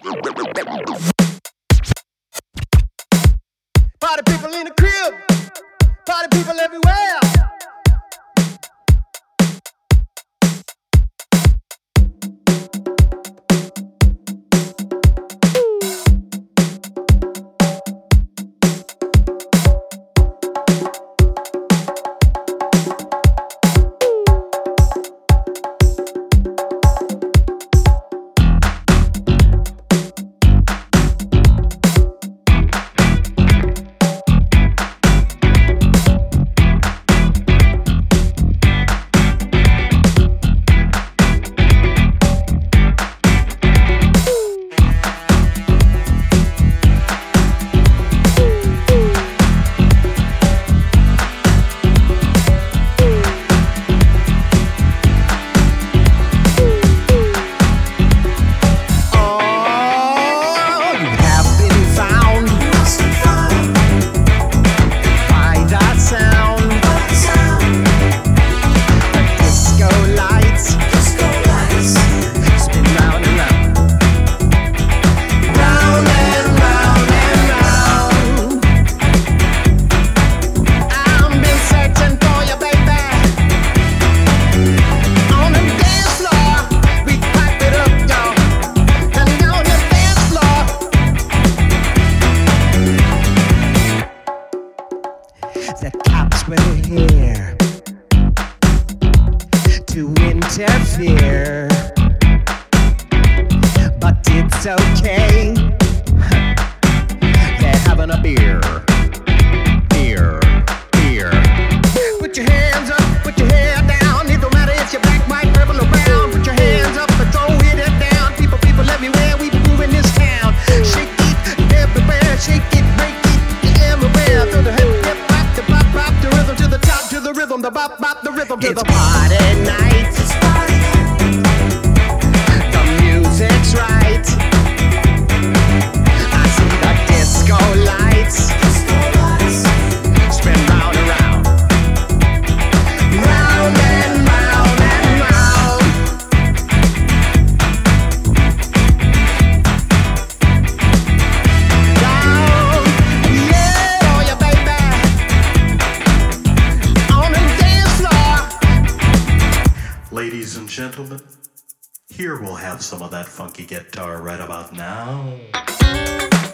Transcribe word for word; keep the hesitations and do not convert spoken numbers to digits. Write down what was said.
Party people in the crib, party people everywhere. The cops were here to interfere, but it's okay. They're having a beer, beer, beer. Put your hands up, put your head down. It don't matter if you're black, white, purple, or brown. Put your hands up and throw it down. People, people everywhere, we moving this town. Shake it everywhere, shake it, break it everywhere. Through the hip, hip, hop, the pop, pop, the rhythm to the top, to the rhythm, the bop, bop, the rhythm to It's the party night. It's party. The music's right. I see the disco lights Disco lights. spin round and round, round and round and round. Round, yeah, oh yeah, baby, on the dance floor. Ladies and gentlemen, here we'll have some of that funky guitar right about now.